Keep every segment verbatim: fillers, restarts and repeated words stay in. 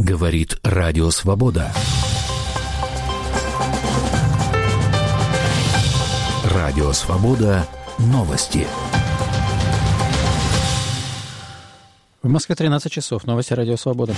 Говорит Радио Свобода. Радио Свобода. Новости. В Москве тринадцать часов. Новости Радио Свобода.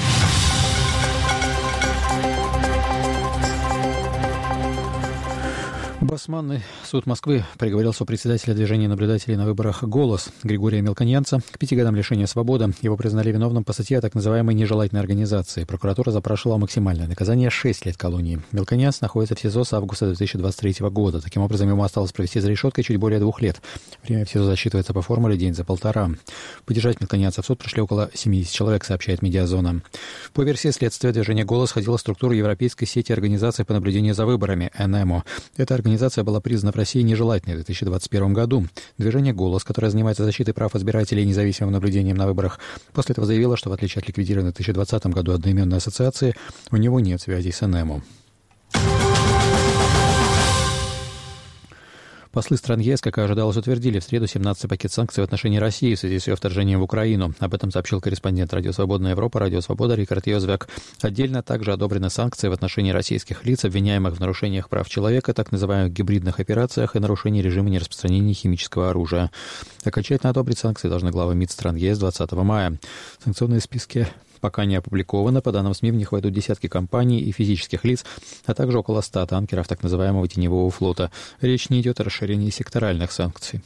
Басманный суд Москвы приговорил сопредседателя движения наблюдателей на выборах «Голос» Григория Мелконьянца к пяти годам лишения свободы. Его признали виновным по статье о так называемой нежелательной организации. Прокуратура запрашивала максимальное наказание — шесть лет колонии. Мелконьянц находится в СИЗО с августа две тысячи двадцать третьего года. Таким образом, ему осталось провести за решеткой чуть более двух лет. Время в СИЗО засчитывается по формуле день за полтора. Поддержать Мелконьянца в суд пришли около семьдесят человек, сообщает «Медиазона». По версии следствия, движение «Голос» входило в структуру Европейской сети организаций по наблюдению за выборами «ЭНЭМО». Эта организация была признана в России нежелательной в две тысячи двадцать первом году. Движение «Голос», которое занимается защитой прав избирателей и независимым наблюдением на выборах, после этого заявило, что в отличие от ликвидированной в две тысячи двадцатом году одноименной ассоциации, у него нет связей с ЭНЭМО. Послы стран ЕС, как и ожидалось, утвердили в среду семнадцатый пакет санкций в отношении России в связи с ее вторжением в Украину. Об этом сообщил корреспондент Радио Свободная Европа, Радио Свобода Рикард Йозвяк. Отдельно также одобрены санкции в отношении российских лиц, обвиняемых в нарушениях прав человека, так называемых гибридных операциях и нарушении режима нераспространения химического оружия. Окончательно одобрить санкции должны главы МИД стран ЕС двадцатого мая. Санкционные списки пока не опубликовано. По данным СМИ, в них войдут десятки компаний и физических лиц, а также около ста танкеров так называемого теневого флота. Речь не идет о расширении секторальных санкций.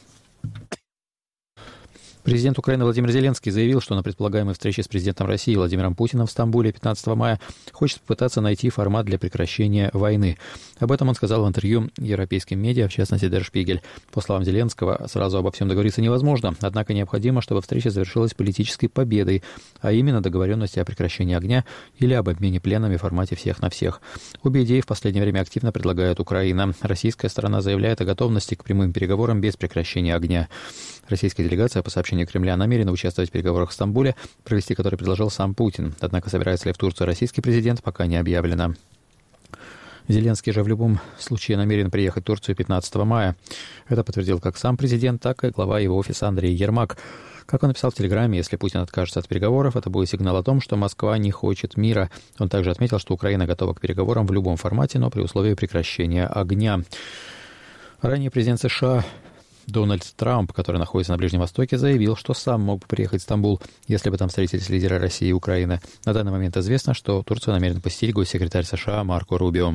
Президент Украины Владимир Зеленский заявил, что на предполагаемой встрече с президентом России Владимиром Путиным в Стамбуле пятнадцатого мая хочет попытаться найти формат для прекращения войны. Об этом он сказал в интервью европейским медиа, в частности Der Spiegel. По словам Зеленского, сразу обо всем договориться невозможно, однако необходимо, чтобы встреча завершилась политической победой, а именно договоренности о прекращении огня или об обмене пленными в формате всех на всех. Обе идеи в последнее время активно предлагает Украина. Российская сторона заявляет о готовности к прямым переговорам без прекращения огня. Российская делегация, по сообщению Кремля, намерена участвовать в переговорах в Стамбуле, провести которые предложил сам Путин. Однако собирается ли в Турцию российский президент, пока не объявлено. Зеленский же в любом случае намерен приехать в Турцию пятнадцатого мая. Это подтвердил как сам президент, так и глава его офиса Андрей Ермак. Как он написал в Телеграме, если Путин откажется от переговоров, это будет сигнал о том, что Москва не хочет мира. Он также отметил, что Украина готова к переговорам в любом формате, но при условии прекращения огня. Ранее президент США Дональд Трамп, который находится на Ближнем Востоке, заявил, что сам мог бы приехать в Стамбул, если бы там встретились лидеры России и Украины. На данный момент известно, что Турцию намерен посетить госсекретарь США Марко Рубио.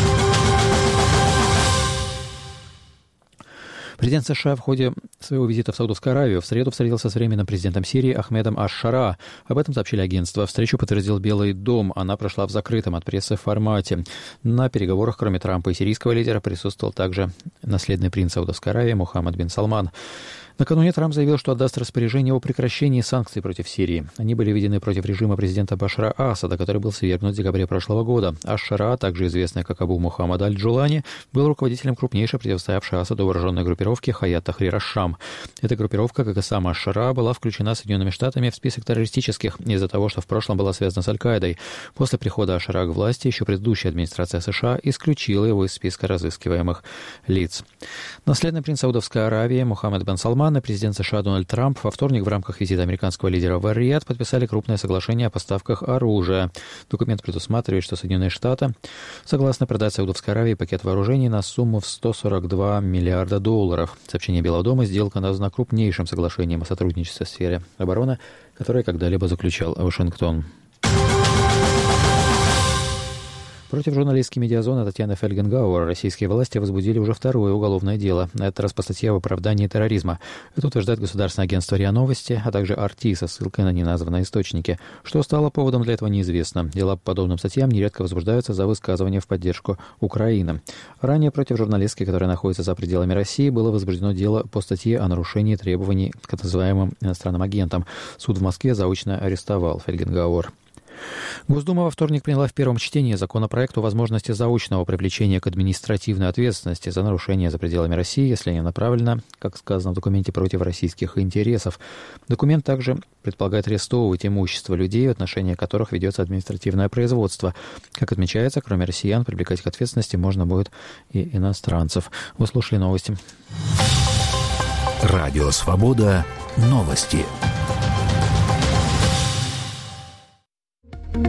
Президент США в ходе своего визита в Саудовскую Аравию в среду встретился с временным президентом Сирии Ахмедом аш-Шара. Об этом сообщили агентства. Встречу подтвердил Белый дом. Она прошла в закрытом от прессы формате. На переговорах, кроме Трампа и сирийского лидера, присутствовал также наследный принц Саудовской Аравии Мухаммад бин Салман. Накануне Трамп заявил, что отдаст распоряжение о прекращении санкций против Сирии. Они были введены против режима президента Башара Асада, который был свергнут в декабре прошлого года. Аш-Шара, также известный как Абу Мухаммад аль-Джулани, был руководителем крупнейшей противостоявшей Асаду вооруженной группировки Хаят Тахрир аш-Шам. Эта группировка, как и сам Аш-Шара, была включена Соединенными Штатами в список террористических из-за того, что в прошлом была связана с Аль-Каидой. После прихода Аш-Шара к власти еще предыдущая администрация США исключила его из списка разыскиваемых лиц. Наследный принц Саудовской Аравии Мухаммад бин Салман и президент США Дональд Трамп во вторник в рамках визита американского лидера в Эр-Рияд подписали крупное соглашение о поставках оружия. Документ предусматривает, что Соединенные Штаты согласны продать Саудовской Аравии пакет вооружений на сумму в сто сорок два миллиарда долларов. Сообщение Белого дома: сделка названа крупнейшим соглашением о сотрудничестве в сфере обороны, которое когда-либо заключал Вашингтон. Против журналистки «Медиазона» Татьяны Фельгенгауэр российские власти возбудили уже второе уголовное дело, на этот раз по статье об оправдании терроризма. Это утверждает государственное агентство РИА Новости, а также ар ти со ссылкой на неназванные источники. Что стало поводом для этого, неизвестно. Дела по подобным статьям нередко возбуждаются за высказывания в поддержку Украины. Ранее против журналистки, которая находится за пределами России, было возбуждено дело по статье о нарушении требований к так называемым иностранным агентам. Суд в Москве заочно арестовал Фельгенгауэр. Госдума во вторник приняла в первом чтении законопроект о возможности заочного привлечения к административной ответственности за нарушение за пределами России, если они направлены, как сказано в документе, против российских интересов. Документ также предполагает арестовывать имущество людей, в отношении которых ведется административное производство. Как отмечается, кроме россиян, привлекать к ответственности можно будет и иностранцев. Вы слушали новости. Радио «Свобода». Новости.